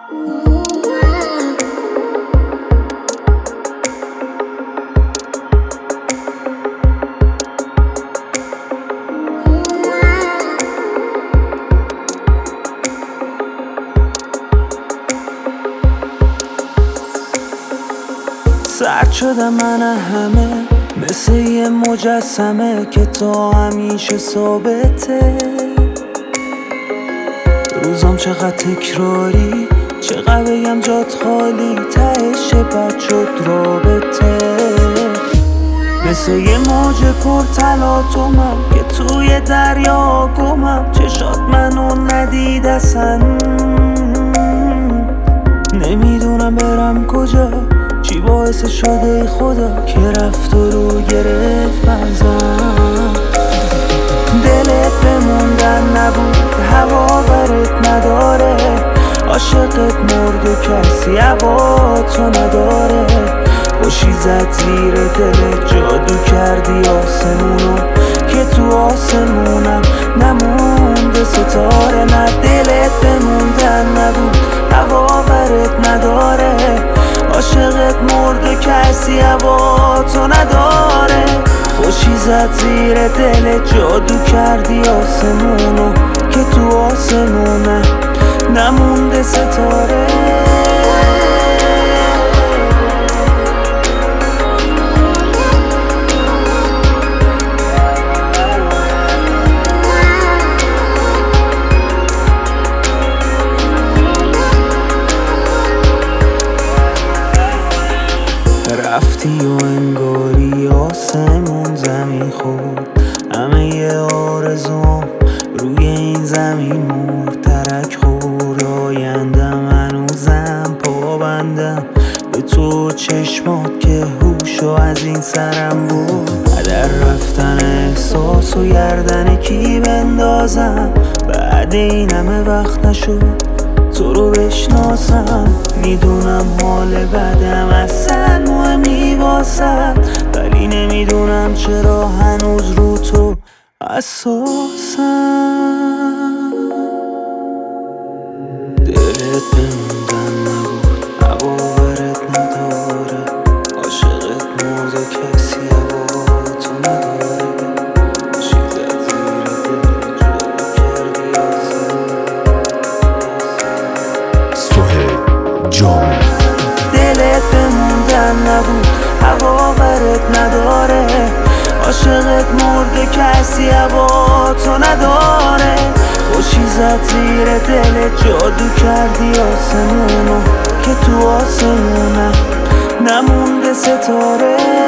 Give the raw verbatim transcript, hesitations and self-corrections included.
سرد شدم من همه، مثل یه مجسمه که تا همیشه ثابته. روزام چقدر تکراری، چقدر بگم جات خالی، تهش بد شد رابطه. مثل یه موج پر تلاطمم که توی دریا گمم، چشات منو ندید اصلا. نمیدونم برم کجا، چی باعث شده خدا که رفت و رو گرفت ازم. دلت بموندن نبود، هوا برت نداره، عاشقت مرد و کسی هوا تو نداره. خوشی زد زیر دلت، جادو کردی آسمونو که تو آسمونم نمونده ستاره. نه دلت بموندن نبود، هوا برت نداره، عاشقت مرد و کسی هوا تو نداره. خوشی زد زیر دلت، جادو کردی آسمونو که تو آسمونه نمونده ستاره. رفتی و انگاری آسمون زمین خورد، همه ی آرزوم روی این زمین مرد. ترک خورد آیندم، هنوزم پابندم به تو چشمات که هوشو از این سرم بود. هدر رفتن احساس و گردن کی بندازم، بعد این همه وقت نشد تو رو بشناسم. میدونم حال بدم اصلا مهمی واسد، ولی نمیدونم چرا هنوز رو تو حساسم. دلت بموندن نبود، هوا برت نداره، عاشقت مرد و کسی هوا تو نداره. خوشی زد زیر دلت، جادو کردی سهیل جامع. دلت بموندن نبود، هوا برت نداره، عاشقت مرد کسی هوا تو نداره. خوشی زد زیر دلت، جادو کردی آسمونو که تو آسمونه نمونده ستاره.